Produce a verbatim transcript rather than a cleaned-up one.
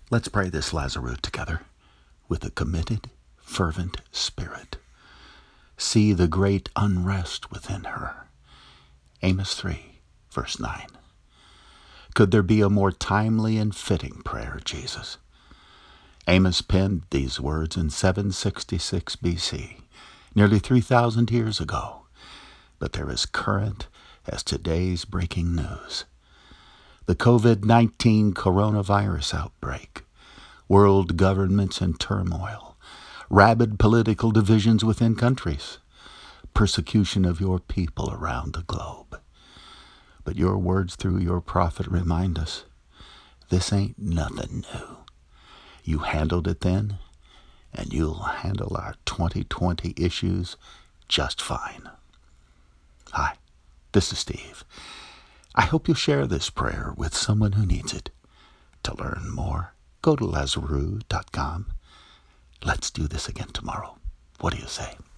Let's pray this Lazarus together with a committed, fervent spirit. See the great unrest within her. Amos three, verse nine. Could there be a more timely and fitting prayer, Jesus? Amos penned these words in seven sixty-six B C, nearly three thousand years ago, but they're as current as today's breaking news. The covid nineteen coronavirus outbreak, world governments in turmoil, rabid political divisions within countries, persecution of your people around the globe. But your words through your prophet remind us, this ain't nothing new. You handled it then, and you'll handle our twenty twenty issues just fine. Hi, this is Steve. I hope you'll share this prayer with someone who needs it. To learn more, go to lazarus dot com. Let's do this again tomorrow. What do you say?